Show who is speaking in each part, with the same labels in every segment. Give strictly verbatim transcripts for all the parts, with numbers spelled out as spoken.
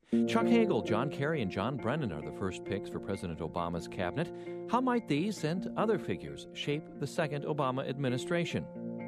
Speaker 1: Chuck Hagel, John Kerry, and John Brennan are the first picks for President Obama's cabinet. How might these and other figures shape the second Obama administration?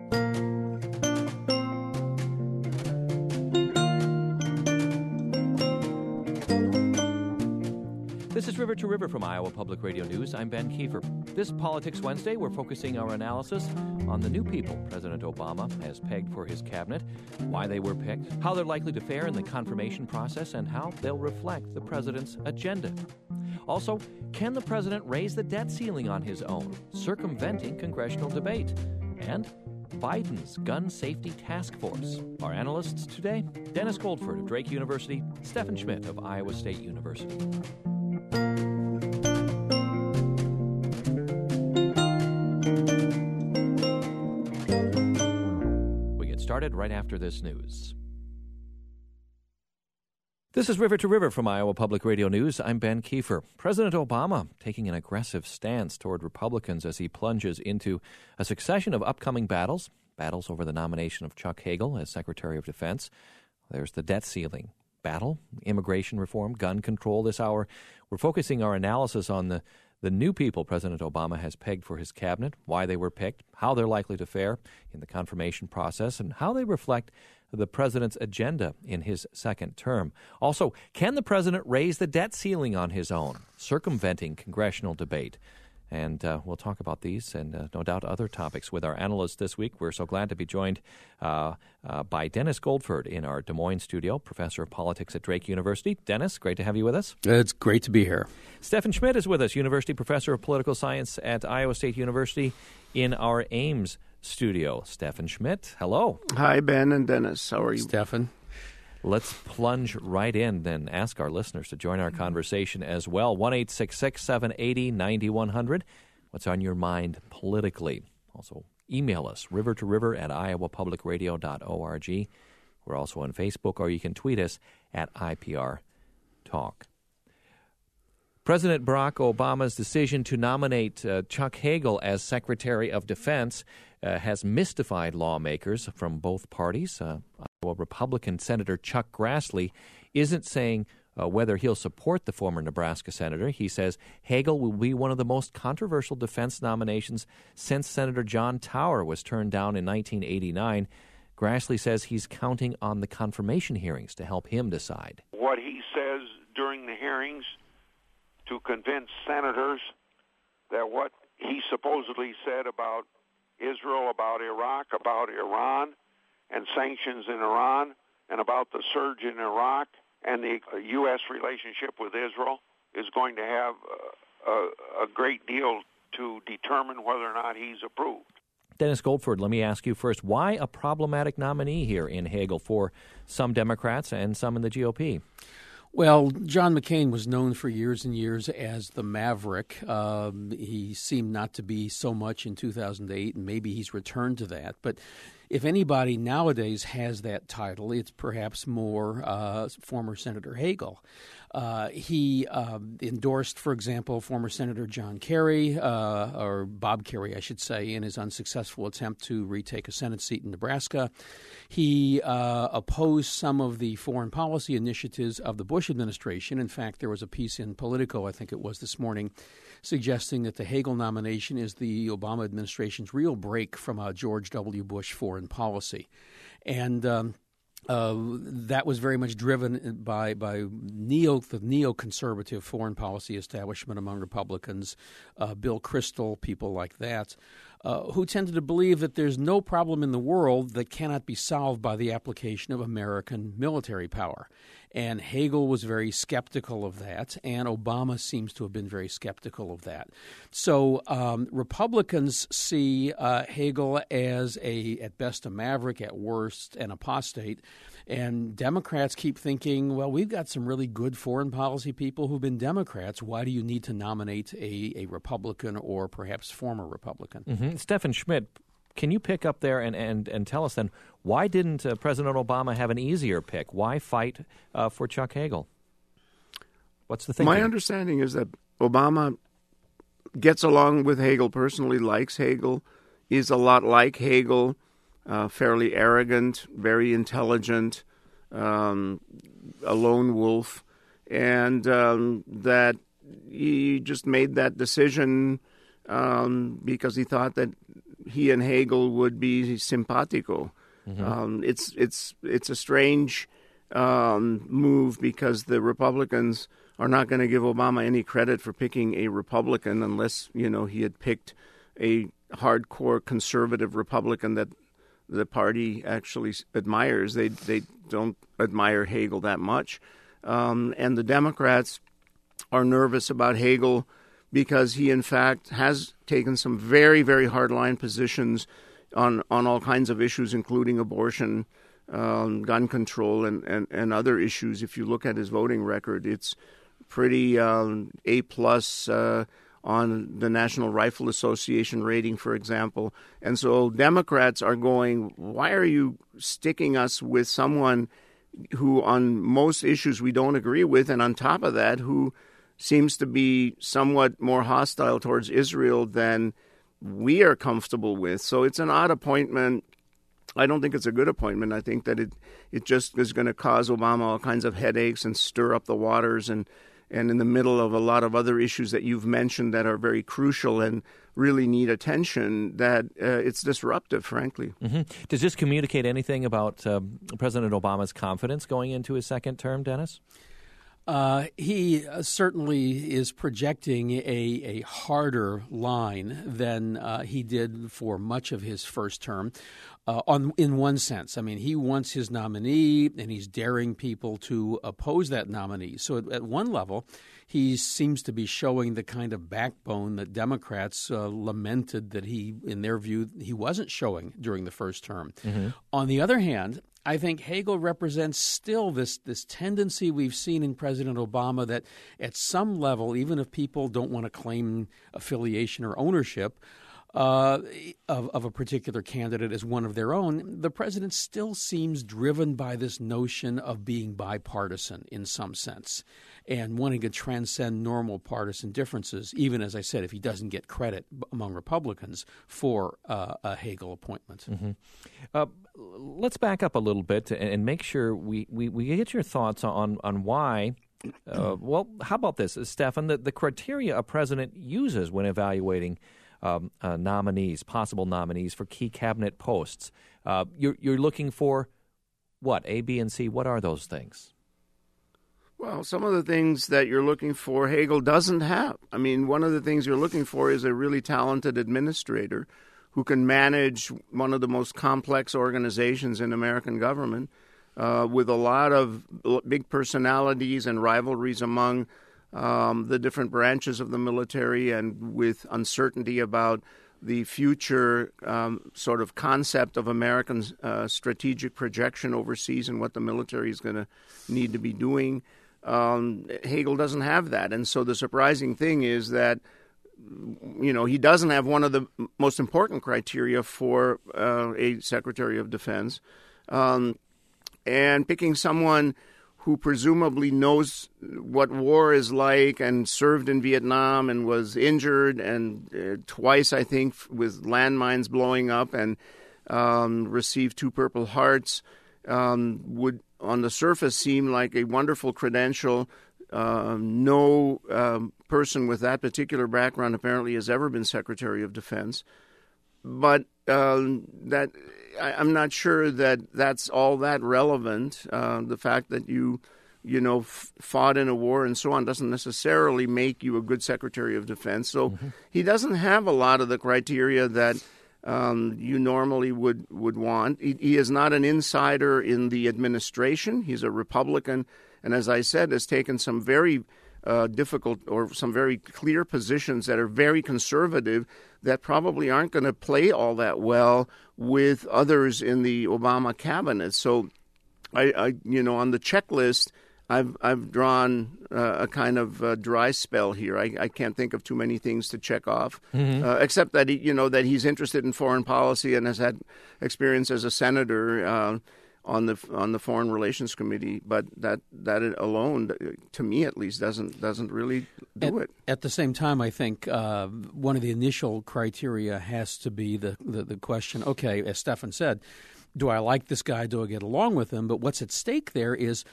Speaker 1: This is River to River from Iowa Public Radio News. I'm Ben Kiefer. This Politics Wednesday, we're focusing our analysis on the new people President Obama has pegged for his cabinet, why they were picked, how they're likely to fare in the confirmation process, and how they'll reflect the president's agenda. Also, can the president raise the debt ceiling on his own, circumventing congressional debate? And Biden's gun safety task force. Our analysts today, Dennis Goldford of Drake University, Stephen Schmidt of Iowa State University. We get started right after this news. This is River to River from Iowa Public Radio News. I'm Ben Kiefer. President Obama taking an aggressive stance toward Republicans as he plunges into a succession of upcoming battles, battles over the nomination of Chuck Hagel as Secretary of Defense. There's the debt ceiling battle, immigration reform, gun control. This hour, we're focusing our analysis on the, the new people President Obama has pegged for his cabinet, why they were picked, how they're likely to fare in the confirmation process, and how they reflect the president's agenda in his second term. Also, can the president raise the debt ceiling on his own, circumventing congressional debate? And uh, we'll talk about these and uh, no doubt other topics with our analysts this week. We're so glad to be joined uh, uh, by Dennis Goldford in our Des Moines studio, professor of politics at Drake University. Dennis, great to have you with us.
Speaker 2: It's great to be here.
Speaker 1: Stephen Schmidt is with us, university professor of political science at Iowa State University in our Ames studio. Stephen Schmidt, hello.
Speaker 3: Hi, Ben and Dennis. How are you?
Speaker 2: Stephen.
Speaker 1: Let's plunge right in and ask our listeners to join our conversation as well. one eight six six, seven eight zero, nine one zero zero. What's on your mind politically? Also, email us, river to river at iowa public radio dot org. We're also on Facebook, or you can tweet us at I P R Talk. President Barack Obama's decision to nominate uh, Chuck Hagel as Secretary of Defense uh, has mystified lawmakers from both parties. Uh, Iowa Republican Senator Chuck Grassley isn't saying uh, whether he'll support the former Nebraska senator. He says Hagel will be one of the most controversial defense nominations since Senator John Tower was turned down in nineteen eighty-nine. Grassley says he's counting on the confirmation hearings to help him decide.
Speaker 4: What he says during the hearings to convince senators that what he supposedly said about Israel, about Iraq, about Iran, and sanctions in Iran, and about the surge in Iraq, and the U S relationship with Israel is going to have a, a, a great deal to determine whether or not he's approved.
Speaker 1: Dennis Goldford, let me ask you first, why a problematic nominee here in Hagel for some Democrats and some in the G O P?
Speaker 2: Well, John McCain was known for years and years as the maverick. Um, he seemed not to be so much in two thousand eight, and maybe he's returned to that. But if anybody nowadays has that title, it's perhaps more uh, former Senator Hagel. Uh, he uh, endorsed, for example, former Senator John Kerry, uh, or Bob Kerry, I should say, in his unsuccessful attempt to retake a Senate seat in Nebraska. He uh, opposed some of the foreign policy initiatives of the Bush administration. In fact, there was a piece in Politico, I think it was this morning, suggesting that the Hagel nomination is the Obama administration's real break from a George W. Bush foreign policy. And um, uh, that was very much driven by by neo the neoconservative foreign policy establishment among Republicans, uh, Bill Kristol, people like that, uh, who tended to believe that there's no problem in the world that cannot be solved by the application of American military power. And Hagel was very skeptical of that, and Obama seems to have been very skeptical of that. So um, Republicans see uh, Hagel as, a at best, a maverick, at worst, an apostate. And Democrats keep thinking, well, we've got some really good foreign policy people who've been Democrats. Why do you need to nominate a, a Republican or perhaps former Republican?
Speaker 1: Mm-hmm. Stephen Schmidt, can you pick up there and, and, and tell us then, why didn't uh, President Obama have an easier pick? Why fight uh, for Chuck Hagel? What's the thinking?
Speaker 3: My understanding is that Obama gets along with Hagel personally, likes Hagel, is a lot like Hagel, uh, fairly arrogant, very intelligent, um, a lone wolf. and um, that he just made that decision um, because he thought that he and Hagel would be simpatico. Mm-hmm. Um, it's it's it's a strange um, move because the Republicans are not going to give Obama any credit for picking a Republican unless, you know, he had picked a hardcore conservative Republican that the party actually admires. They they don't admire Hagel that much. Um, and the Democrats are nervous about Hagel because he, in fact, has taken some very, very hardline positions on, on all kinds of issues, including abortion, um, gun control, and, and, and other issues. If you look at his voting record, it's pretty um, A-plus uh, on the National Rifle Association rating, for example. And so Democrats are going, why are you sticking us with someone who on most issues we don't agree with, and on top of that, who seems to be somewhat more hostile towards Israel than we are comfortable with. So it's an odd appointment. I don't think it's a good appointment. I think that it, it just is going to cause Obama all kinds of headaches and stir up the waters, and, and in the middle of a lot of other issues that you've mentioned that are very crucial and really need attention, that uh, it's disruptive, frankly.
Speaker 1: Mm-hmm. Does this communicate anything about uh, President Obama's confidence going into his second term, Dennis?
Speaker 2: Uh, he uh, certainly is projecting a, a harder line than uh, he did for much of his first term. Uh, on in one sense, I mean, he wants his nominee, and he's daring people to oppose that nominee. So at, at one level, he seems to be showing the kind of backbone that Democrats uh, lamented that he, in their view, he wasn't showing during the first term. Mm-hmm. On the other hand, I think Hagel represents still this this tendency we've seen in President Obama that at some level, even if people don't want to claim affiliation or ownership uh, of, of a particular candidate as one of their own, the president still seems driven by this notion of being bipartisan in some sense and wanting to transcend normal partisan differences, even, as I said, if he doesn't get credit among Republicans for uh, a Hagel appointment.
Speaker 1: Mm-hmm. Uh, let's back up a little bit and make sure we, we, we get your thoughts on, on why, uh, well, how about this, Stefan, the, the criteria a president uses when evaluating um, uh, nominees, possible nominees for key cabinet posts. Uh, you're, you're looking for what, A, B, and C? What are those things?
Speaker 3: Well, some of the things that you're looking for, Hagel doesn't have. I mean, one of the things you're looking for is a really talented administrator who can manage one of the most complex organizations in American government uh, with a lot of big personalities and rivalries among um, the different branches of the military, and with uncertainty about the future um, sort of concept of American uh, strategic projection overseas and what the military is going to need to be doing. Um, Hagel doesn't have that. And so the surprising thing is that, you know, he doesn't have one of the most important criteria for uh, a Secretary of Defense. Um, and picking someone who presumably knows what war is like and served in Vietnam and was injured and uh, twice, I think, with landmines blowing up, and um, received two Purple Hearts, um, would on the surface seem like a wonderful credential. Uh, no um, person with that particular background apparently has ever been Secretary of Defense. But um, that I, I'm not sure that that's all that relevant. Uh, the fact that you, you know, f- fought in a war and so on doesn't necessarily make you a good Secretary of Defense. So mm-hmm. he doesn't have a lot of the criteria that Um, you normally would, would want. He, he is not an insider in the administration. He's a Republican, and as I said, has taken some very uh, difficult or some very clear positions that are very conservative that probably aren't going to play all that well with others in the Obama cabinet. So, I, I you know, on the checklist, I've I've drawn uh, a kind of uh, dry spell here. I, I can't think of too many things to check off, mm-hmm. uh, except that he, you know, that he's interested in foreign policy and has had experience as a senator uh, on the on the Foreign Relations Committee. But that that alone, to me at least, doesn't doesn't really do
Speaker 2: at,
Speaker 3: it.
Speaker 2: At the same time, I think uh, one of the initial criteria has to be the, the the question. Okay, as Stefan said, do I like this guy? Do I get along with him? But what's at stake there is,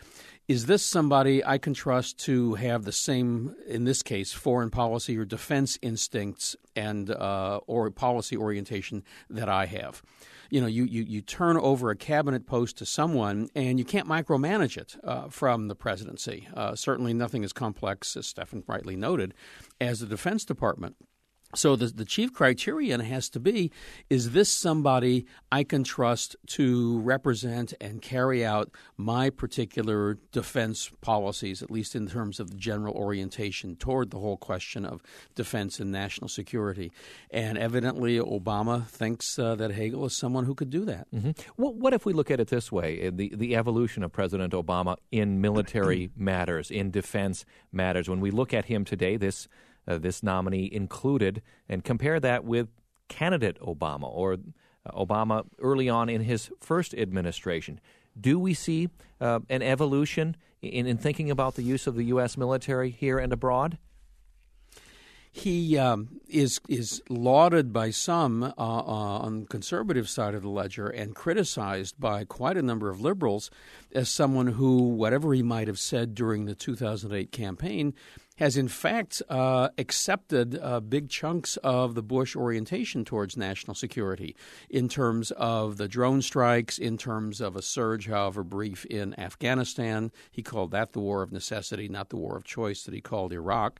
Speaker 2: is this somebody I can trust to have the same, in this case, foreign policy or defense instincts and uh, or policy orientation that I have? You know, you, you, you turn over a cabinet post to someone and you can't micromanage it uh, from the presidency. Uh, certainly nothing as complex, as Stephan rightly noted, as the Defense Department. So the, the chief criterion has to be, is this somebody I can trust to represent and carry out my particular defense policies, at least in terms of the general orientation toward the whole question of defense and national security? And evidently Obama thinks uh, that Hagel is someone who could do that.
Speaker 1: Mm-hmm. Well, what if we look at it this way, the, the evolution of President Obama in military matters, in defense matters? When we look at him today, this Uh, this nominee included, and compare that with candidate Obama or uh, Obama early on in his first administration. Do we see uh, an evolution in, in thinking about the use of the U S military here and abroad?
Speaker 2: He um, is is lauded by some uh, uh, on the conservative side of the ledger and criticized by quite a number of liberals as someone who, whatever he might have said during the two thousand eight campaign, has in fact uh, accepted uh, big chunks of the Bush orientation towards national security in terms of the drone strikes, in terms of a surge, however brief, in Afghanistan. He called that the war of necessity, not the war of choice that he called Iraq.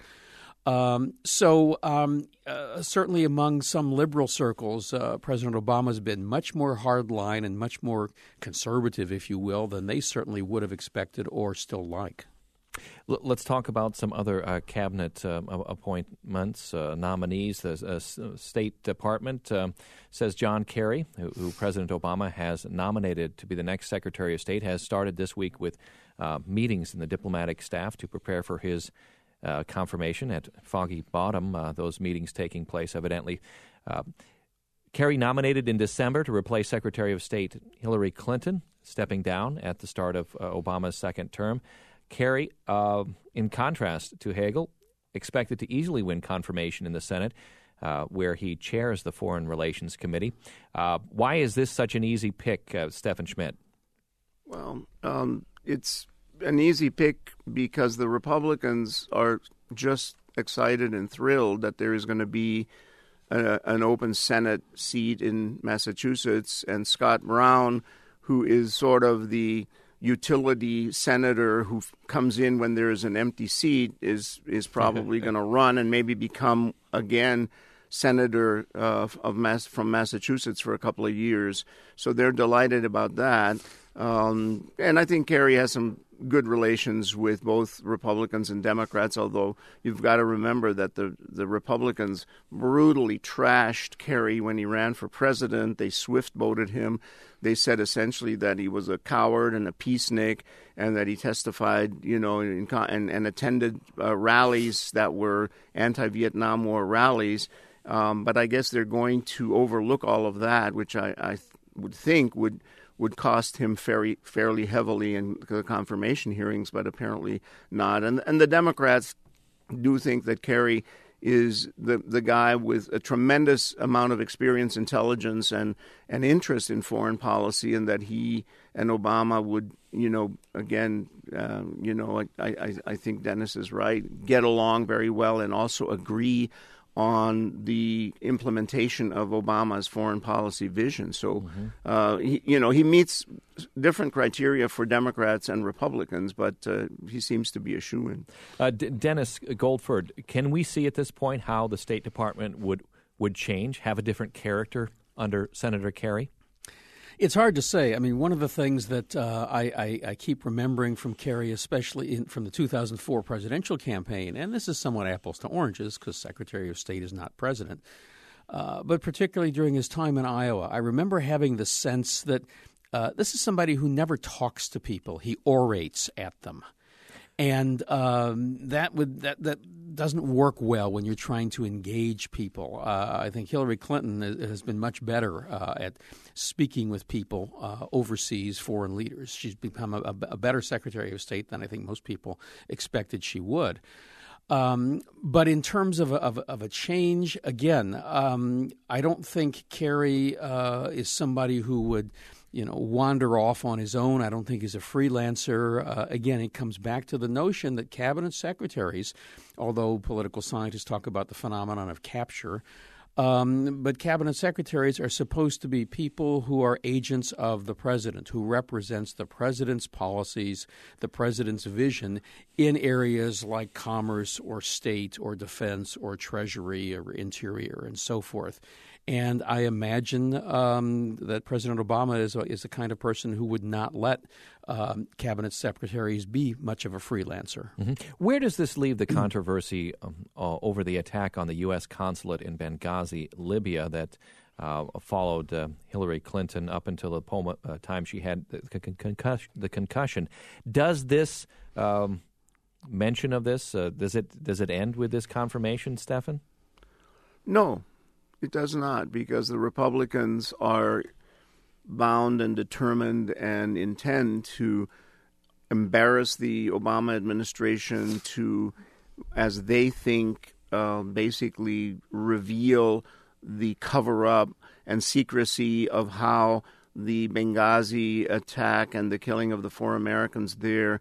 Speaker 2: Um, so um, uh, certainly among some liberal circles, uh, President Obama has been much more hardline and much more conservative, if you will, than they certainly would have expected or still like.
Speaker 1: L- let's talk about some other uh, cabinet uh, appointments, uh, nominees. The uh, State Department uh, says John Kerry, who, who President Obama has nominated to be the next Secretary of State, has started this week with uh, meetings in the diplomatic staff to prepare for his Uh, confirmation at Foggy Bottom, uh, those meetings taking place evidently. Uh, Kerry nominated in December to replace Secretary of State Hillary Clinton, stepping down at the start of uh, Obama's second term. Kerry, uh, in contrast to Hagel, expected to easily win confirmation in the Senate, uh, where he chairs the Foreign Relations Committee. Uh, why is this such an easy pick, uh, Stephan Schmidt?
Speaker 3: Well, um, it's an easy pick because the Republicans are just excited and thrilled that there is going to be a, an open Senate seat in Massachusetts, and Scott Brown, who is sort of the utility senator who f- comes in when there is an empty seat, is is probably going to run and maybe become again senator uh, of Mass- from Massachusetts for a couple of years. So they're delighted about that. Um, and I think Kerry has some good relations with both Republicans and Democrats, although you've got to remember that the, the Republicans brutally trashed Kerry when he ran for president. They swift-boated him. They said essentially that he was a coward and a peacenik, and that he testified, you know, in, and, and attended uh, rallies that were anti-Vietnam War rallies. Um, but I guess they're going to overlook all of that, which I, I th- would think would would cost him fairly, fairly heavily in the confirmation hearings, but apparently not. And and the Democrats do think that Kerry is the the guy with a tremendous amount of experience, intelligence, and, and interest in foreign policy, and that he and Obama would, you know, again, uh, you know, I, I, I think Dennis is right, get along very well and also agree on the implementation of Obama's foreign policy vision. So, mm-hmm. uh, he, you know, he meets different criteria for Democrats and Republicans, but uh, he seems to be a shoo-in.
Speaker 1: Uh, D- Dennis Goldford, can we see at this point how the State Department would, would change, have a different character under Senator Kerry?
Speaker 2: It's hard to say. I mean, one of the things that uh, I, I, I keep remembering from Kerry, especially in, from the two thousand four presidential campaign, and this is somewhat apples to oranges because Secretary of State is not president, uh, but particularly during his time in Iowa, I remember having the sense that uh, this is somebody who never talks to people. He orates at them. And um, that would that, that doesn't work well when you're trying to engage people. Uh, I think Hillary Clinton has been much better uh, at speaking with people uh, overseas, foreign leaders. She's become a, a better Secretary of State than I think most people expected she would. Um, but in terms of a, of, of a change, again, um, I don't think Kerry uh, is somebody who would, you know, wander off on his own. I don't think he's a freelancer. Uh, again, it comes back to the notion that cabinet secretaries, although political scientists talk about the phenomenon of capture, Um, but cabinet secretaries are supposed to be people who are agents of the president, who represents the president's policies, the president's vision in areas like commerce or state or defense or treasury or interior and so forth. And I imagine um, that President Obama is a, is the kind of person who would not let um, cabinet secretaries be much of a freelancer.
Speaker 1: Mm-hmm. Where does this leave the controversy um, uh, over the attack on the U S consulate in Benghazi, Libya, that uh, followed uh, Hillary Clinton up until the pom- uh, time she had the, con- concussion, the concussion? Does this um, mention of this, uh, does it does it end with this confirmation, Stephan?
Speaker 3: No. It does not, because the Republicans are bound and determined and intend to embarrass the Obama administration, to, as they think, uh, basically reveal the cover-up and secrecy of how the Benghazi attack and the killing of the four Americans there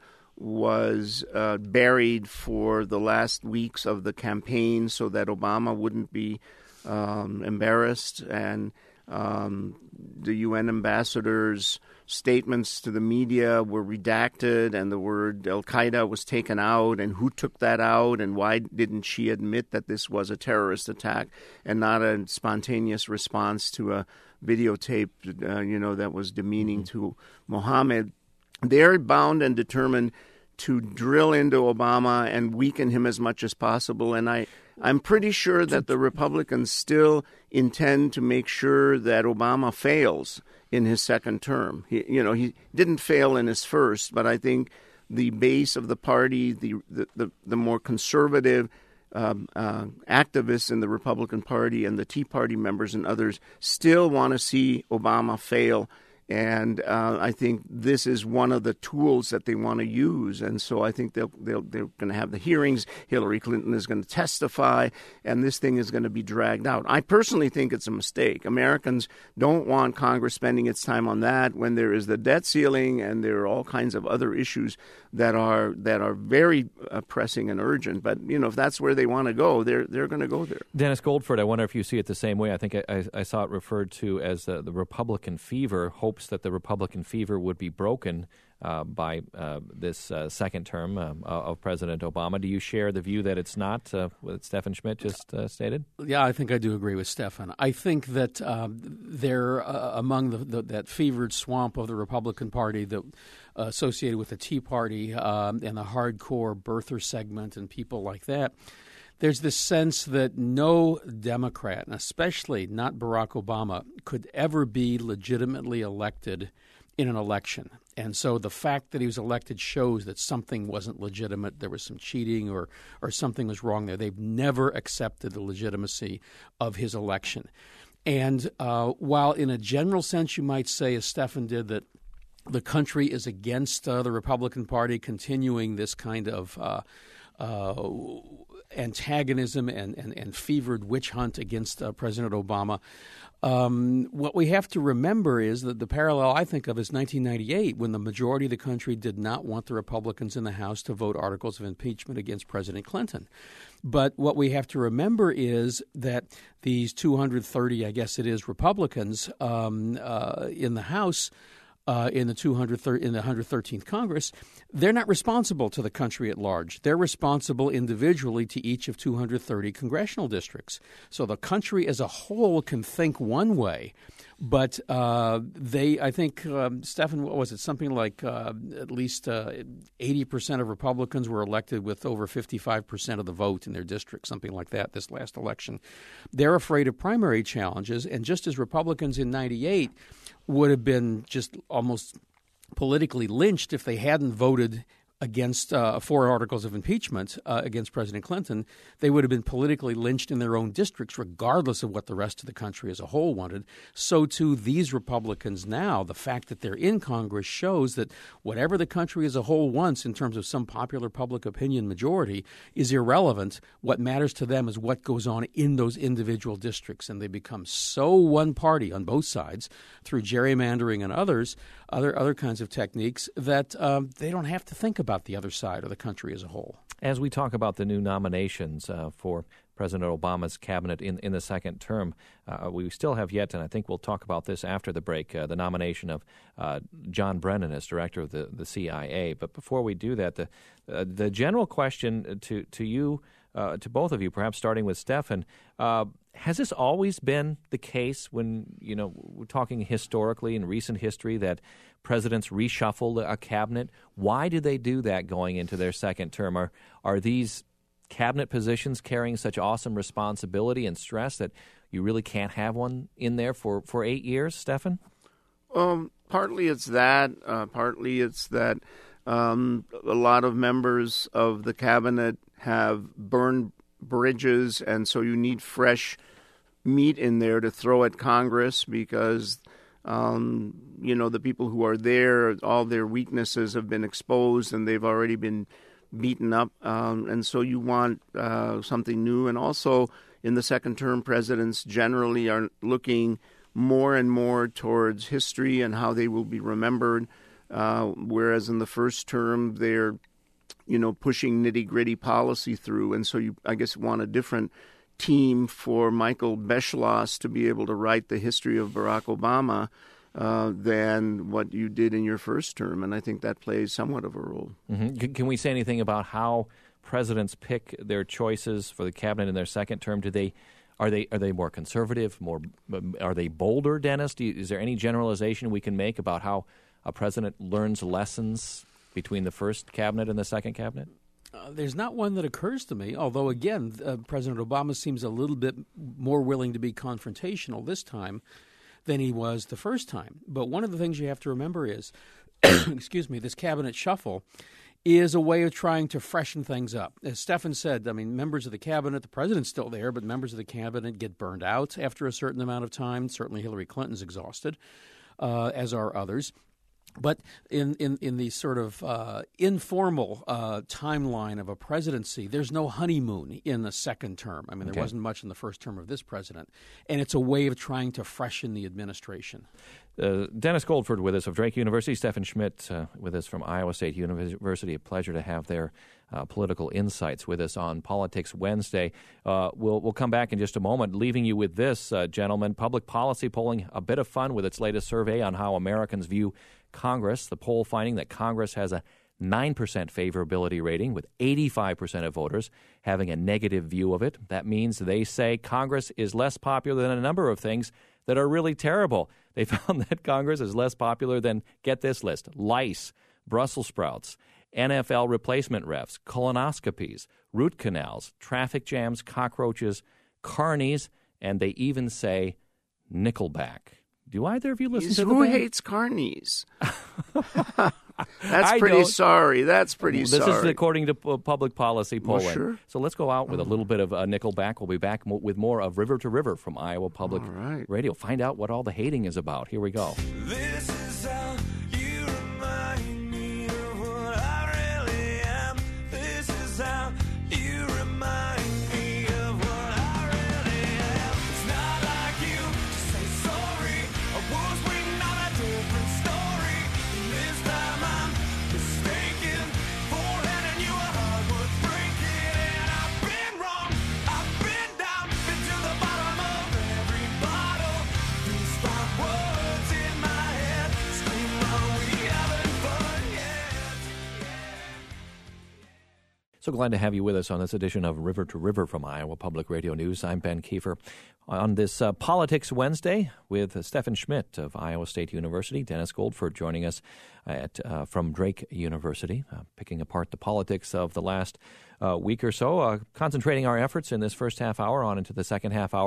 Speaker 3: was uh, buried for the last weeks of the campaign so that Obama wouldn't be Um, embarrassed, and um, the U N ambassador's statements to the media were redacted, and the word Al-Qaeda was taken out, and who took that out, and why didn't she admit that this was a terrorist attack and not a spontaneous response to a videotape, uh, you know, that was demeaning mm-hmm. to Mohammed. They're bound and determined to drill into Obama and weaken him as much as possible, and I I'm pretty sure that the Republicans still intend to make sure that Obama fails in his second term. He, you know, he didn't fail in his first, but I think the base of the party, the the, the, the more conservative um, uh, activists in the Republican Party and the Tea Party members and others still want to see Obama fail. And uh, I think this is one of the tools that they want to use. And so I think they'll, they'll, they're going to have the hearings. Hillary Clinton is going to testify, and this thing is going to be dragged out. I personally think it's a mistake. Americans don't want Congress spending its time on that when there is the debt ceiling and there are all kinds of other issues that are that are very uh, pressing and urgent. But, you know, if that's where they want to go, they're they're going to go there.
Speaker 1: Dennis Goldford, I wonder if you see it the same way. I think I, I, I saw it referred to as uh, the Republican fever, hopes that the Republican fever would be broken uh, by uh, this uh, second term uh, of President Obama. Do you share the view that it's not, uh, what Stephan Schmidt just uh, stated?
Speaker 2: Yeah, I think I do agree with Stephan. I think that uh, they're uh, among the, the, that fevered swamp of the Republican Party that uh, associated with the Tea Party um, and the hardcore birther segment and people like that. There's this sense that no Democrat, and especially not Barack Obama, could ever be legitimately elected in an election. And so the fact that he was elected shows that something wasn't legitimate, there was some cheating or, or something was wrong there. They've never accepted the legitimacy of his election. And uh, while in a general sense you might say, as Stephan did, that the country is against uh, the Republican Party continuing this kind of uh, uh, antagonism and, and, and fevered witch hunt against uh, President Obama. Um, what we have to remember is that the parallel I think of is nineteen ninety-eight, when the majority of the country did not want the Republicans in the House to vote articles of impeachment against President Clinton. But what we have to remember is that these two hundred thirty, I guess it is, Republicans um, uh, in the House, Uh, in the two hundred in the one hundred thirteenth Congress, they're not responsible to the country at large. They're responsible individually to each of two hundred thirty congressional districts. So the country as a whole can think one way, but uh, they, I think, um, Stephan, what was it? Something like uh, at least uh, eighty percent of Republicans were elected with over fifty-five percent of the vote in their district, something like that this last election. They're afraid of primary challenges, and just as Republicans in ninety-eight would have been just almost politically lynched if they hadn't voted against uh, four articles of impeachment uh, against President Clinton, they would have been politically lynched in their own districts, regardless of what the rest of the country as a whole wanted. So, too, these Republicans now, the fact that they're in Congress shows that whatever the country as a whole wants in terms of some popular public opinion majority is irrelevant. What matters to them is what goes on in those individual districts, and they become so one party on both sides through gerrymandering and others, other other kinds of techniques, that um, they don't have to think about the other side or the country as a whole.
Speaker 1: As we talk about the new nominations uh, for President Obama's cabinet in, in the second term, uh, we still have yet, and I think we'll talk about this after the break, uh, the nomination of uh, John Brennan as director of the, the C I A. But before we do that, the uh, the general question to, to you, uh, to both of you, perhaps starting with Stephan, uh, has this always been the case when, you know, we're talking historically in recent history that presidents reshuffle a cabinet? Why do they do that going into their second term? Are, are these cabinet positions carrying such awesome responsibility and stress that you really can't have one in there for, for eight years, Stephan?
Speaker 3: Um, partly it's that. Uh, partly it's that um, a lot of members of the cabinet have burned bridges, and so you need fresh meat in there to throw at Congress because, um, you know, the people who are there, all their weaknesses have been exposed and they've already been beaten up. Um, and so you want uh, something new. And also in the second term, presidents generally are looking more and more towards history and how they will be remembered, uh, whereas in the first term, they're you know, pushing nitty-gritty policy through. And so you, I guess, want a different team for Michael Beschloss to be able to write the history of Barack Obama uh, than what you did in your first term. And I think that plays somewhat of a role.
Speaker 1: Mm-hmm. Can we say anything about how presidents pick their choices for the cabinet in their second term? Do they are they are they more conservative, more are they bolder, Dennis? Do you, is there any generalization we can make about how a president learns lessons between the first cabinet and the second cabinet?
Speaker 2: Uh, there's not one that occurs to me, although, again, uh, President Obama seems a little bit more willing to be confrontational this time than he was the first time. But one of the things you have to remember is, excuse me, this cabinet shuffle is a way of trying to freshen things up. As Stephan said, I mean, members of the cabinet, the president's still there, but members of the cabinet get burned out after a certain amount of time. Certainly Hillary Clinton's exhausted, uh, as are others. But in, in, in the sort of uh, informal uh, timeline of a presidency, there's no honeymoon in the second term. I mean, there
Speaker 1: okay.
Speaker 2: wasn't much in the first term of this president. And it's a way of trying to freshen the administration.
Speaker 1: Uh, Dennis Goldford with us of Drake University, Stephan Schmidt uh, with us from Iowa State University. A pleasure to have their uh, political insights with us on Politics Wednesday. Uh, we'll we'll come back in just a moment, leaving you with this, uh, gentlemen. Public policy polling, a bit of fun with its latest survey on how Americans view Congress. The poll finding that Congress has a nine percent favorability rating, with eighty-five percent of voters having a negative view of it. That means they say Congress is less popular than a number of things that are really terrible. They found that Congress is less popular than, get this list, lice, Brussels sprouts, N F L replacement refs, colonoscopies, root canals, traffic jams, cockroaches, carnies, and they even say Nickelback. Do either of you listen
Speaker 3: He's
Speaker 1: to the
Speaker 3: Who
Speaker 1: band?
Speaker 3: hates carnies? That's
Speaker 1: I
Speaker 3: pretty
Speaker 1: don't.
Speaker 3: sorry. That's pretty
Speaker 1: this
Speaker 3: sorry.
Speaker 1: This is according to uh, public policy polling.
Speaker 3: Well, sure.
Speaker 1: So let's go out with a little bit of uh, Nickelback. We'll be back mo- with more of River to River from Iowa Public
Speaker 3: All right.
Speaker 1: Radio. Find out what all the hating is about. Here we go.
Speaker 5: This is how you remind me of what I really am. This is how you remind me of what I really am. It's not like you to say sorry. I was waiting on a different story. And this time I'm mistaken for handing you a heart worth breaking. And I've been wrong. I've been down, been to the bottom of every bottle. These five words in my head scream, are we having fun yet?
Speaker 1: So glad to have you with us on this edition of River to River from Iowa Public Radio News. I'm Ben Kiefer. On this uh, Politics Wednesday with uh, Stephan Schmidt of Iowa State University, Dennis Goldford joining us at uh, from Drake University, uh, picking apart the politics of the last uh, week or so, uh, concentrating our efforts in this first half hour on into the second half hour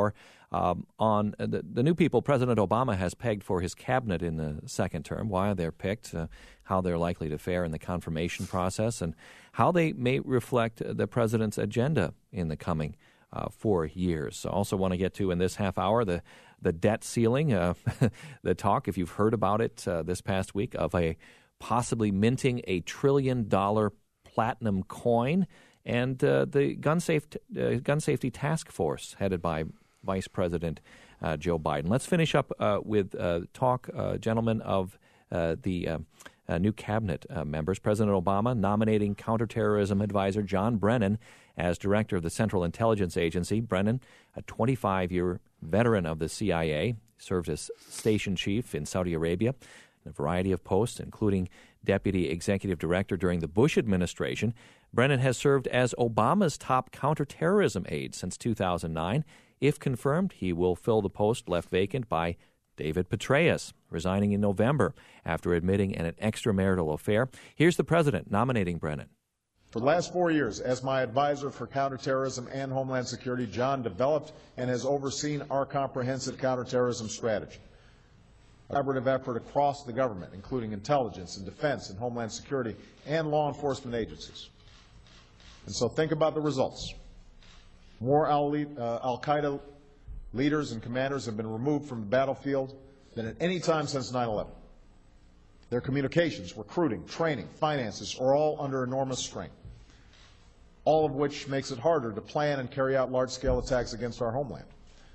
Speaker 1: Um, on the, the new people President Obama has pegged for his cabinet in the second term, why they're picked, uh, how they're likely to fare in the confirmation process, and how they may reflect the president's agenda in the coming uh, four years. So also want to get to in this half hour the, the debt ceiling, uh, the talk, if you've heard about it uh, this past week, of a possibly minting a trillion dollar platinum coin, and uh, the gun, safe, uh, gun safety task force headed by Vice President uh, Joe Biden. Let's finish up uh, with uh, talk, uh, gentlemen, of uh, the uh, uh, new cabinet uh, members. President Obama nominating counterterrorism advisor John Brennan as director of the Central Intelligence Agency. Brennan, a twenty-five-year veteran of the C I A, served as station chief in Saudi Arabia, in a variety of posts, including deputy executive director during the Bush administration. Brennan has served as Obama's top counterterrorism aide since two thousand nine. If confirmed, he will fill the post left vacant by David Petraeus, resigning in November after admitting an extramarital affair. Here's the president nominating Brennan.
Speaker 6: For the last four years, as my advisor for counterterrorism and homeland security, John developed and has overseen our comprehensive counterterrorism strategy. A collaborative effort across the government, including intelligence and defense and homeland security and law enforcement agencies. And so think about the results. More Al- uh, Al-Qaeda leaders and commanders have been removed from the battlefield than at any time since nine eleven. Their communications, recruiting, training, finances are all under enormous strain, all of which makes it harder to plan and carry out large-scale attacks against our homeland.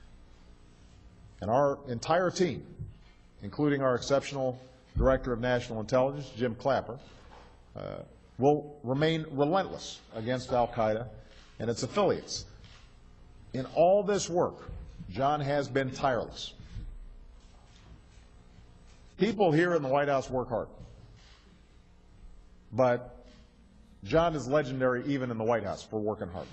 Speaker 6: And our entire team, including our exceptional Director of National Intelligence, Jim Clapper, uh, will remain relentless against Al-Qaeda and its affiliates. In all this work, John has been tireless. People here in the White House work hard, but John is legendary even in the White House for working hard.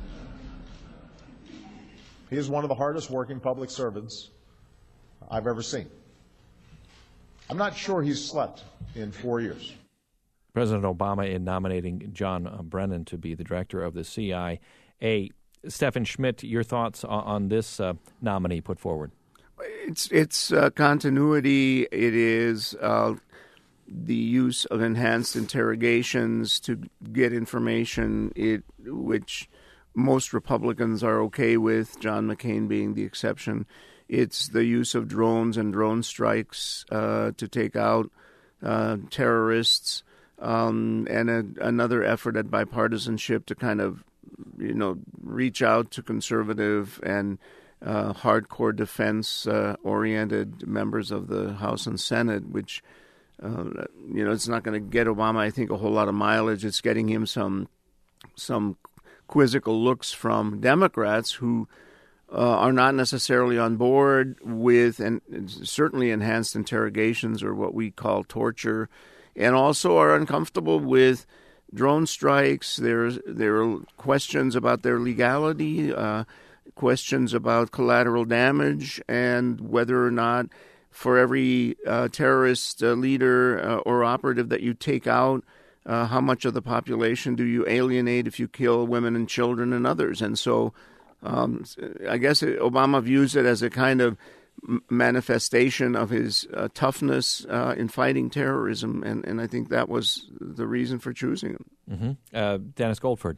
Speaker 6: He is one of the hardest working public servants I've ever seen. I'm not sure he's slept in four years.
Speaker 1: President Obama in nominating John Brennan to be the director of the C I A. Stephen Schmidt, your thoughts on this uh, nominee put forward?
Speaker 3: It's it's uh, continuity. It is uh, the use of enhanced interrogations to get information, it which most Republicans are okay with, John McCain being the exception. It's the use of drones and drone strikes uh, to take out uh, terrorists, um, and a, another effort at bipartisanship to kind of, you know, reach out to conservative and uh, hardcore defense-oriented uh, members of the House and Senate, which, uh, you know, it's not going to get Obama, I think, a whole lot of mileage. It's getting him some some quizzical looks from Democrats who uh, are not necessarily on board with, and certainly enhanced interrogations or what we call torture, and also are uncomfortable with drone strikes. There's there are questions about their legality, uh, questions about collateral damage, and whether or not for every uh, terrorist uh, leader uh, or operative that you take out, uh, how much of the population do you alienate if you kill women and children and others? And so um, I guess Obama views it as a kind of manifestation of his uh, toughness uh, in fighting terrorism, and, and I think that was the reason for choosing him.
Speaker 1: Mm-hmm. Uh, Dennis Goldford.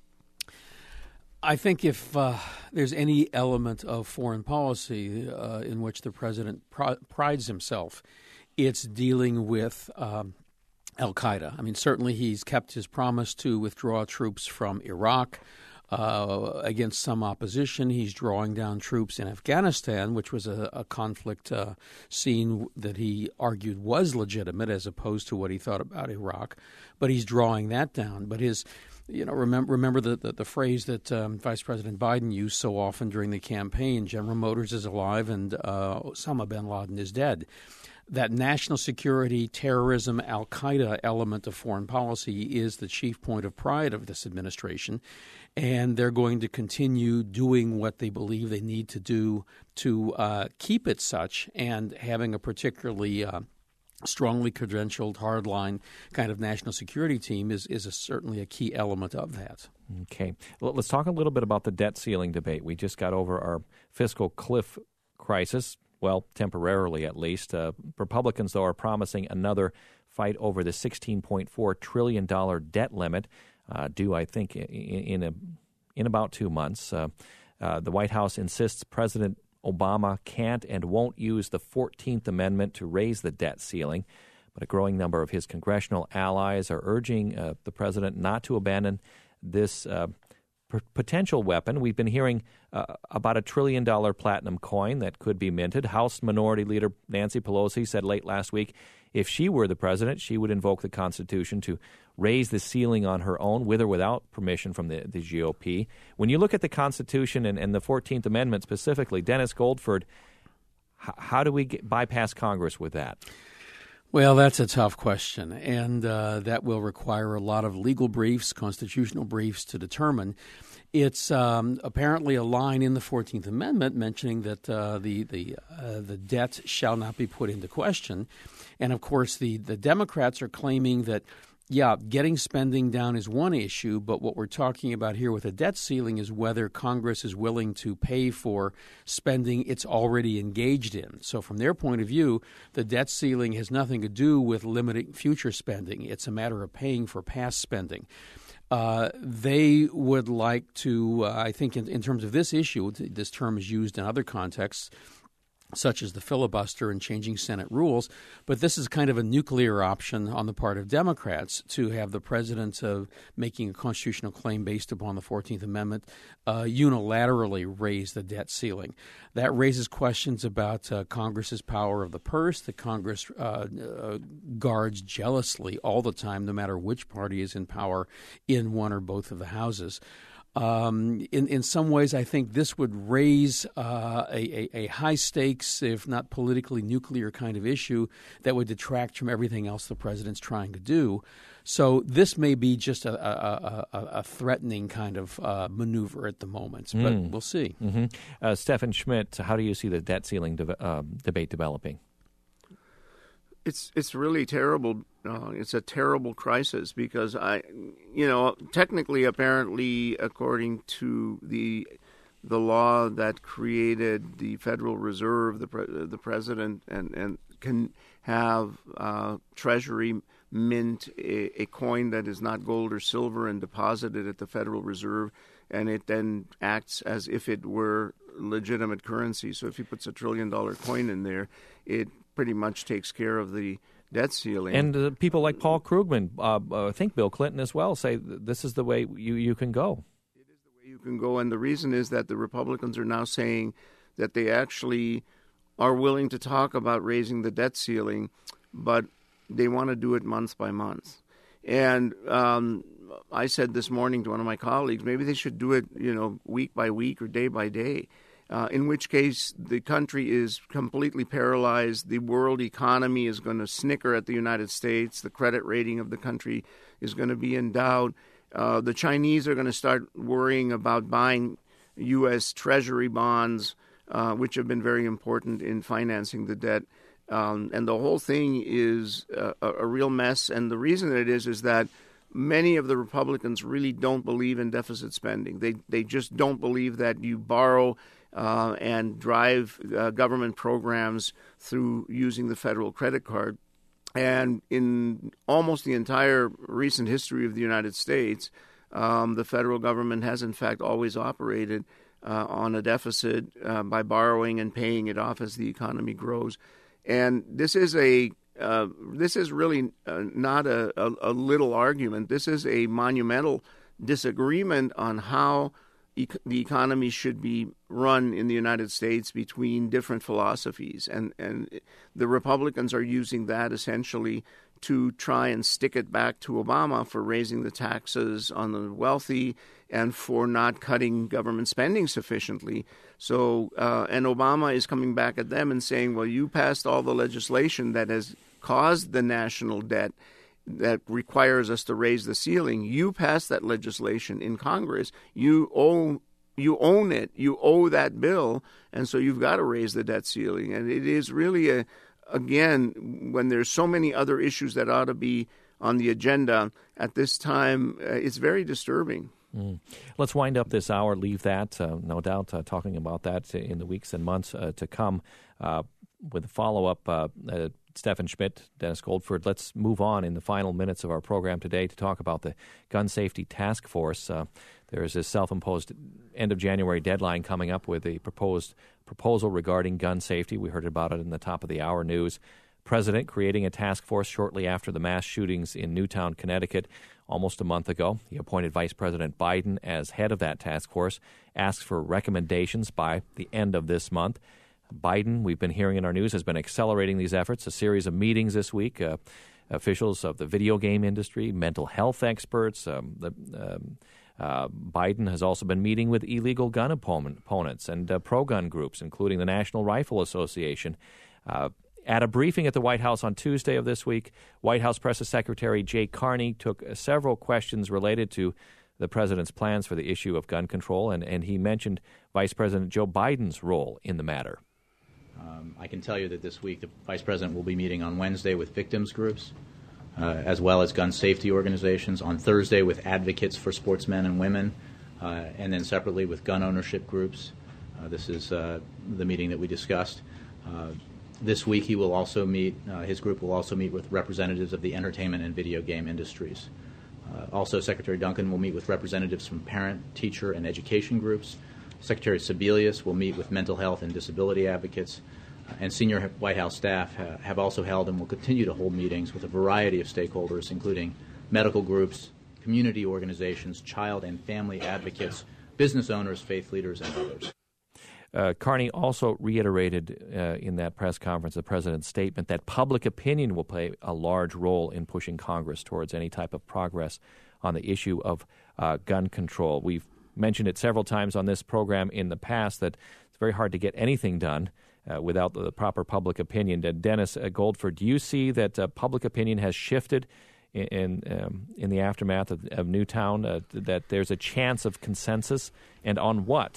Speaker 2: I think if uh, there's any element of foreign policy uh, in which the president pr- prides himself, it's dealing with um, Al-Qaeda. I mean, certainly he's kept his promise to withdraw troops from Iraq. Uh, against some opposition, he's drawing down troops in Afghanistan, which was a, a conflict uh, scene that he argued was legitimate as opposed to what he thought about Iraq. But he's drawing that down. But his, you know, remember remember the, the, the phrase that um, Vice President Biden used so often during the campaign, General Motors is alive and uh, Osama bin Laden is dead. That national security, terrorism, Al-Qaeda element of foreign policy is the chief point of pride of this administration, and they're going to continue doing what they believe they need to do to uh, keep it such, and having a particularly uh, strongly credentialed, hardline kind of national security team is, is a, certainly a key element of that.
Speaker 1: Okay. Well, let's talk a little bit about the debt ceiling debate. We just got over our fiscal cliff crisis, well, temporarily at least. Uh, Republicans, though, are promising another fight over the sixteen point four trillion dollars debt limit, uh, due, I think, in, in, a, in about two months. Uh, uh, the White House insists President Obama can't and won't use the fourteenth Amendment to raise the debt ceiling, but a growing number of his congressional allies are urging uh, the president not to abandon this uh, p- potential weapon. We've been hearing uh, about a trillion dollar platinum coin that could be minted. House Minority Leader Nancy Pelosi said late last week if she were the president, she would invoke the Constitution to raise the ceiling on her own, with or without permission from the, the G O P. When you look at the Constitution and, and the fourteenth Amendment specifically, Dennis Goldford, h- how do we get, bypass Congress with that?
Speaker 2: Well, that's a tough question, and uh, that will require a lot of legal briefs, constitutional briefs to determine. It's um, apparently a line in the fourteenth Amendment mentioning that uh, the the uh, the debt shall not be put into question, and of course the the Democrats are claiming that, yeah, getting spending down is one issue, but what we're talking about here with a debt ceiling is whether Congress is willing to pay for spending it's already engaged in. So from their point of view, the debt ceiling has nothing to do with limiting future spending. It's a matter of paying for past spending. Uh, they would like to, uh, I think in, in terms of this issue, this term is used in other contexts, such as the filibuster and changing Senate rules, but this is kind of a nuclear option on the part of Democrats to have the president uh, making a constitutional claim based upon the fourteenth Amendment uh, unilaterally raise the debt ceiling. That raises questions about uh, Congress's power of the purse that Congress uh, uh, guards jealously all the time, no matter which party is in power in one or both of the houses. Um, in, in some ways, I think this would raise uh, a, a, a high-stakes, if not politically nuclear kind of issue that would detract from everything else the president's trying to do. So this may be just a, a, a, a threatening kind of uh, maneuver at the moment, but mm. we'll see.
Speaker 1: Mm-hmm. Uh, Stephen Schmidt, how do you see the debt ceiling de- uh, debate developing?
Speaker 3: It's it's really terrible. Uh, it's a terrible crisis because I, you know, technically, apparently, according to the the law that created the Federal Reserve, the pre- the president and, and can have uh, Treasury mint a, a coin that is not gold or silver and deposit it at the Federal Reserve, and it then acts as if it were legitimate currency. So if he puts a trillion dollar coin in there, it pretty much takes care of the debt ceiling.
Speaker 1: And uh, people like Paul Krugman, uh, uh, I think Bill Clinton as well, say this is the way you, you can go.
Speaker 3: It is the way you can go, and the reason is that the Republicans are now saying that they actually are willing to talk about raising the debt ceiling, but they want to do it month by month. And um, I said this morning to one of my colleagues, maybe they should do it, you know, week by week or day by day. Uh, in which case the country is completely paralyzed. The world economy is going to snicker at the United States. The credit rating of the country is going to be in doubt. Uh, the Chinese are going to start worrying about buying U S Treasury bonds, uh, which have been very important in financing the debt. Um, and the whole thing is a, a real mess. And the reason it is is that many of the Republicans really don't believe in deficit spending. They they just don't believe that you borrow Uh, and drive uh, government programs through using the federal credit card. And in almost the entire recent history of the United States, um, the federal government has in fact always operated uh, on a deficit uh, by borrowing and paying it off as the economy grows. And this is a uh, this is really uh, not a, a, a little argument. This is a monumental disagreement on how the economy should be run in the United States between different philosophies. And, and the Republicans are using that essentially to try and stick it back to Obama for raising the taxes on the wealthy and for not cutting government spending sufficiently. So, uh, and Obama is coming back at them and saying, well, you passed all the legislation that has caused the national debt that requires us to raise the ceiling. You passed that legislation in Congress. You owe, you own it. You owe that bill, and so you've got to raise the debt ceiling. And it is really a again, when there's so many other issues that ought to be on the agenda at this time, uh, it's very disturbing.
Speaker 1: Mm. Let's wind up this hour, leave that, uh, no doubt, uh, talking about that in the weeks and months uh, to come. Uh, with a follow-up, uh, uh, Stephan Schmidt, Dennis Goldford, let's move on in the final minutes of our program today to talk about the Gun Safety Task Force. Uh, there is this self-imposed end-of-January deadline coming up with a proposed proposal regarding gun safety. We heard about it in the top of the hour news. President creating a task force shortly after the mass shootings in Newtown, Connecticut, almost a month ago. He appointed Vice President Biden as head of that task force, asked for recommendations by the end of this month. Biden, we've been hearing in our news, has been accelerating these efforts, a series of meetings this week. Uh, officials of the video game industry, mental health experts. Um, the, um, uh, Biden has also been meeting with illegal gun opponent, opponents and uh, pro-gun groups, including the National Rifle Association. Uh, At a briefing at the White House on Tuesday of this week, White House Press Secretary Jay Carney took uh, several questions related to the president's plans for the issue of gun control, and, and he mentioned Vice President Joe Biden's role in the matter.
Speaker 7: Um, I can tell you that this week the Vice President will be meeting on Wednesday with victims groups, uh, as well as gun safety organizations, on Thursday with advocates for sportsmen and women, uh, and then separately with gun ownership groups. Uh, this is uh, the meeting that we discussed. Uh, This week he will also meet, uh, his group will also meet with representatives of the entertainment and video game industries. Uh, also, Secretary Duncan will meet with representatives from parent, teacher, and education groups. Secretary Sebelius will meet with mental health and disability advocates. Uh, and senior White House staff ha- have also held and will continue to hold meetings with a variety of stakeholders, including medical groups, community organizations, child and family advocates, business owners, faith leaders, and others.
Speaker 1: Uh, Carney also reiterated uh, in that press conference, the president's statement, that public opinion will play a large role in pushing Congress towards any type of progress on the issue of uh, gun control. We've mentioned it several times on this program in the past that it's very hard to get anything done uh, without the proper public opinion. Uh, Dennis uh, Goldford, do you see that uh, public opinion has shifted in in, um, in the aftermath of, of Newtown, uh, that there's a chance of consensus, and on what?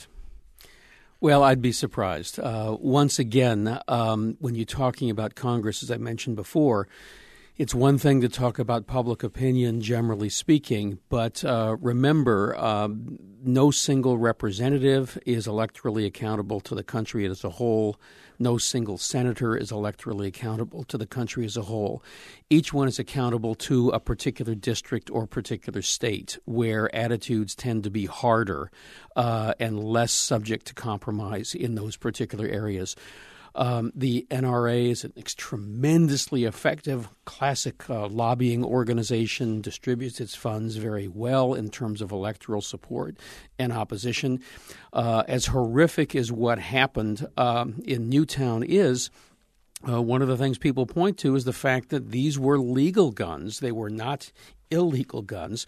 Speaker 2: Well, I'd be surprised. Uh, once again, um, when you're talking about Congress, as I mentioned before, it's one thing to talk about public opinion, generally speaking, but uh, remember, um, no single representative is electorally accountable to the country as a whole. No single senator is electorally accountable to the country as a whole. Each one is accountable to a particular district or particular state where attitudes tend to be harder uh, and less subject to compromise in those particular areas. Um, the N R A is an ex- tremendously effective, classic uh, lobbying organization, distributes its funds very well in terms of electoral support and opposition. Uh, as horrific as what happened um, in Newtown is, uh, one of the things people point to is the fact that these were legal guns. They were not illegal guns.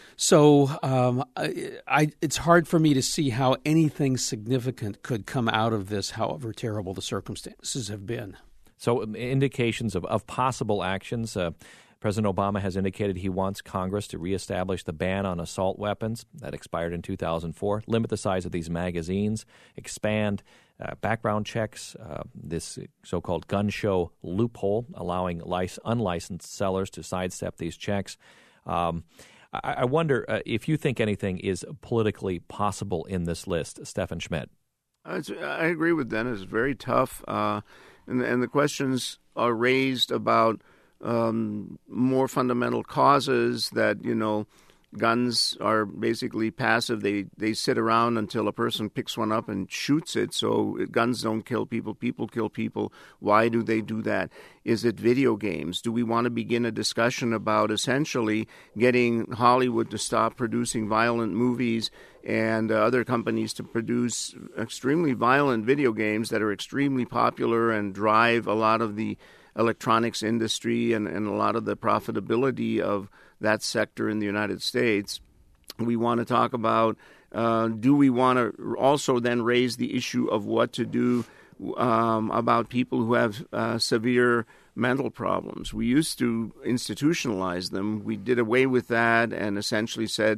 Speaker 2: So um, I, I, it's hard for me to see how anything significant could come out of this, however terrible the circumstances have been.
Speaker 1: So indications of, of possible actions. Uh, President Obama has indicated he wants Congress to reestablish the ban on assault weapons that expired in two thousand four, limit the size of these magazines, expand uh, background checks, uh, this so-called gun show loophole, allowing lic- unlicensed sellers to sidestep these checks. Um I wonder uh, if you think anything is politically possible in this list, Stephan Schmidt.
Speaker 3: I agree with Dennis. It's very tough, uh, and, and the questions are raised about um, more fundamental causes that, you know, guns are basically passive. They they sit around until a person picks one up and shoots it. So guns don't kill people. People kill people. Why do they do that? Is it video games? Do we want to begin a discussion about essentially getting Hollywood to stop producing violent movies and uh, other companies to produce extremely violent video games that are extremely popular and drive a lot of the electronics industry and, and a lot of the profitability of that sector in the United States? We want to talk about, uh, do we want to also then raise the issue of what to do um, about people who have uh, severe mental problems? We used to institutionalize them. We did away with that and essentially said,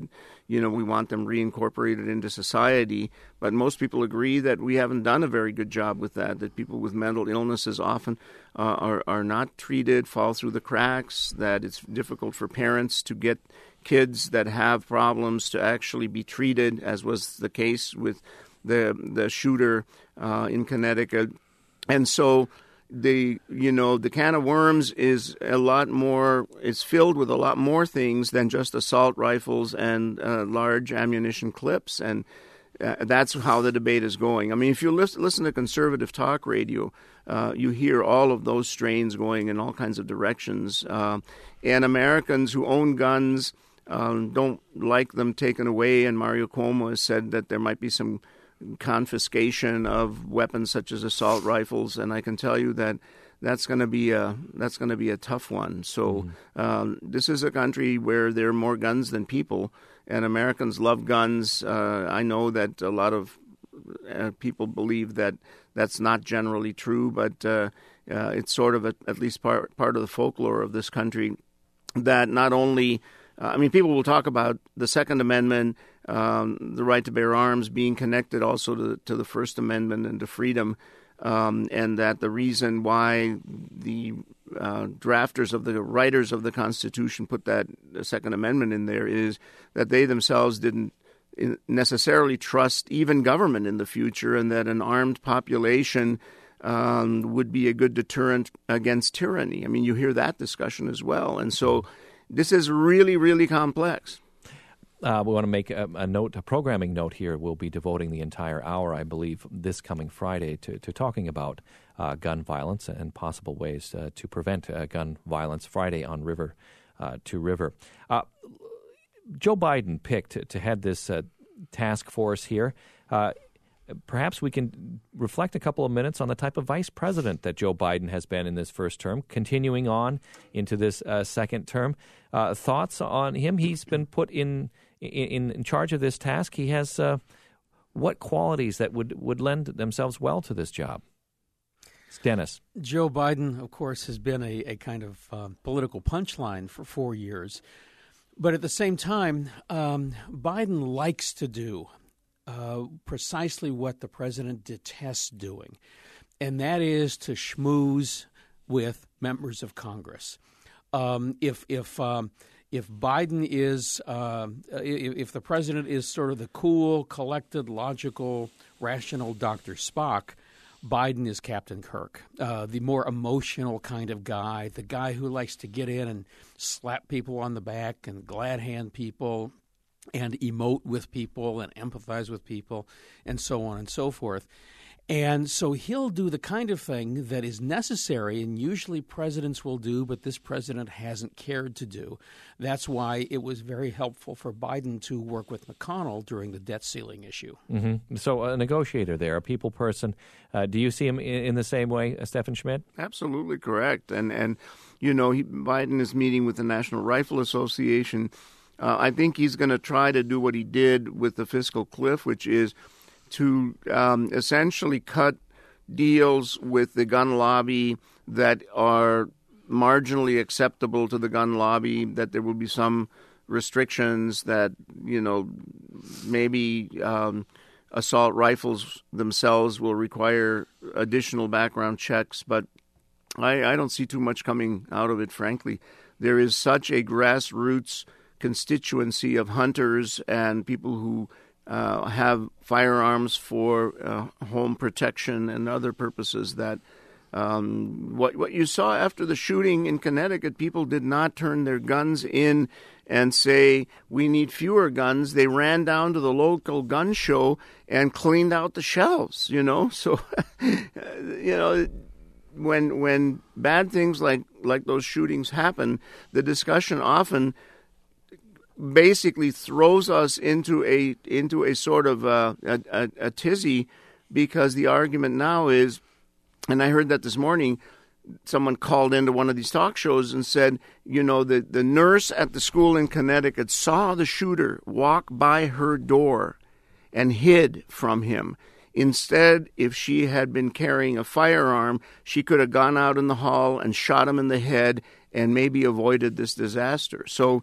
Speaker 3: you know, we want them reincorporated into society. But most people agree that we haven't done a very good job with that, that people with mental illnesses often uh, are, are not treated, fall through the cracks, that it's difficult for parents to get kids that have problems to actually be treated, as was the case with the the shooter uh, in Connecticut. And so the you know the can of worms is a lot more. It's filled with a lot more things than just assault rifles and uh, large ammunition clips, and uh, that's how the debate is going. I mean, if you listen, listen to conservative talk radio, uh, you hear all of those strains going in all kinds of directions, uh, and Americans who own guns um, don't like them taken away. And Mario Cuomo has said that there might be some confiscation of weapons such as assault rifles, and I can tell you that that's going to be a that's going to be a tough one. So mm. um, this is a country where there are more guns than people, and Americans love guns. Uh, I know that a lot of uh, people believe that that's not generally true, but uh, uh, it's sort of a, at least part part of the folklore of this country. That not only, uh, I mean, people will talk about the Second Amendment. Um, the right to bear arms being connected also to, to the First Amendment and to freedom, um, and that the reason why the uh, drafters of the writers of the Constitution put that Second Amendment in there is that they themselves didn't necessarily trust even government in the future, and that an armed population um, would be a good deterrent against tyranny. I mean, you hear that discussion as well. And so this is really, really complex.
Speaker 1: Uh, we want to make a, a note, a programming note here. We'll be devoting the entire hour, I believe, this coming Friday to, to talking about uh, gun violence and possible ways uh, to prevent uh, gun violence. Friday on River uh, to River. Uh, Joe Biden picked to, to head this uh, task force here. Uh, perhaps we can reflect a couple of minutes on the type of vice president that Joe Biden has been in this first term, continuing on into this uh, second term. Uh, thoughts on him? He's been put in in, in charge of this task. He has uh, what qualities that would, would lend themselves well to this job? It's Dennis.
Speaker 2: Joe Biden, of course, has been a, a kind of uh, political punchline for four years. But at the same time, um, Biden likes to do uh, precisely what the president detests doing, and that is to schmooze with members of Congress. Um, if if um, if Biden is uh, if, if the president is sort of the cool, collected, logical, rational Doctor Spock, Biden is Captain Kirk, uh, the more emotional kind of guy, the guy who likes to get in and slap people on the back and glad hand people and emote with people and empathize with people and so on and so forth. And so he'll do the kind of thing that is necessary and usually presidents will do, but this president hasn't cared to do. That's why it was very helpful for Biden to work with McConnell during the debt ceiling issue.
Speaker 1: Mm-hmm. So a negotiator there, a people person. Uh, do you see him in, in the same way, uh, Stephen Schmidt?
Speaker 3: Absolutely correct. And, and you know, he, Biden is meeting with the National Rifle Association. Uh, I think he's going to try to do what he did with the fiscal cliff, which is to um, essentially cut deals with the gun lobby that are marginally acceptable to the gun lobby, that there will be some restrictions that, you know, maybe um, assault rifles themselves will require additional background checks. But I, I don't see too much coming out of it, frankly. There is such a grassroots constituency of hunters and people who Uh, have firearms for uh, home protection and other purposes that um, what what you saw after the shooting in Connecticut, people did not turn their guns in and say, we need fewer guns. They ran down to the local gun show and cleaned out the shelves, you know. So, you know, when when bad things like, like those shootings happen, the discussion often basically throws us into a into a sort of uh, a, a, a tizzy, because the argument now is, and I heard that this morning, someone called into one of these talk shows and said, you know, the, the nurse at the school in Connecticut saw the shooter walk by her door and hid from him. Instead, if she had been carrying a firearm, she could have gone out in the hall and shot him in the head and maybe avoided this disaster. So,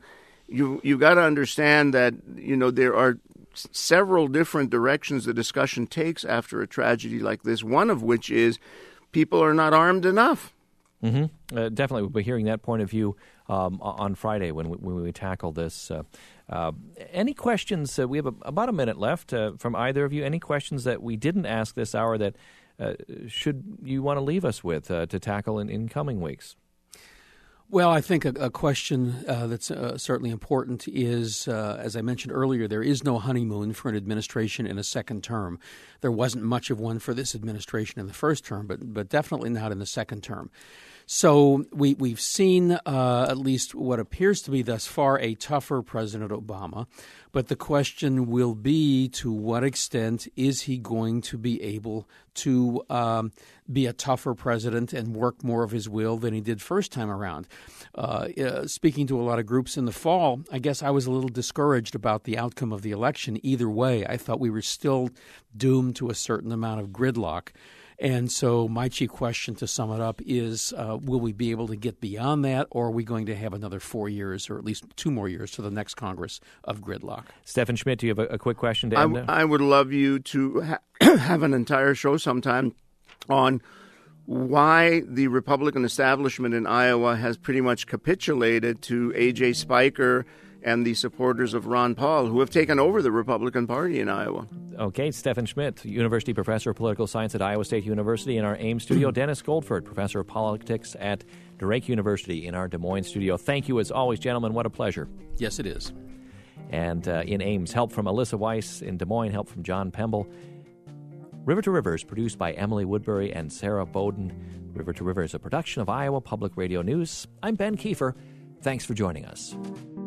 Speaker 3: you you got to understand that, you know, there are s- several different directions the discussion takes after a tragedy like this, one of which is people are not armed enough.
Speaker 1: Mm-hmm. Uh, definitely. We'll be hearing that point of view um, on Friday when we, when we tackle this. Uh, uh, any questions? Uh, we have a, about a minute left uh, from either of you. Any questions that we didn't ask this hour that uh, should you want to leave us with uh, to tackle in, in coming weeks?
Speaker 2: Well, I think a, a question uh, that's uh, certainly important is, uh, as I mentioned earlier, there is no honeymoon for an administration in a second term. There wasn't much of one for this administration in the first term, but but definitely not in the second term. So we, we've seen uh, at least what appears to be thus far a tougher President Obama, but the question will be to what extent is he going to be able to um, be a tougher president and work more of his will than he did first time around. Uh, uh, speaking to a lot of groups in the fall, I guess I was a little discouraged about the outcome of the election either way. I thought we were still doomed to a certain amount of gridlock. And so my chief question, to sum it up, is uh, will we be able to get beyond that, or are we going to have another four years or at least two more years to the next Congress of gridlock?
Speaker 1: Stephen Schmidt, do you have a, a quick question to
Speaker 3: I,
Speaker 1: end?
Speaker 3: I would love you to ha- have an entire show sometime on why the Republican establishment in Iowa has pretty much capitulated to A J Spiker and the supporters of Ron Paul, who have taken over the Republican Party in Iowa.
Speaker 1: Okay, Stephen Schmidt, University Professor of Political Science at Iowa State University in our Ames studio. Dennis Goldford, Professor of Politics at Drake University in our Des Moines studio. Thank you as always, gentlemen. What a pleasure.
Speaker 2: Yes, it is.
Speaker 1: And uh, in Ames, help from Alyssa Weiss. In Des Moines, help from John Pemble. River to River is produced by Emily Woodbury and Sarah Bowden. River to River is a production of Iowa Public Radio News. I'm Ben Kiefer. Thanks for joining us.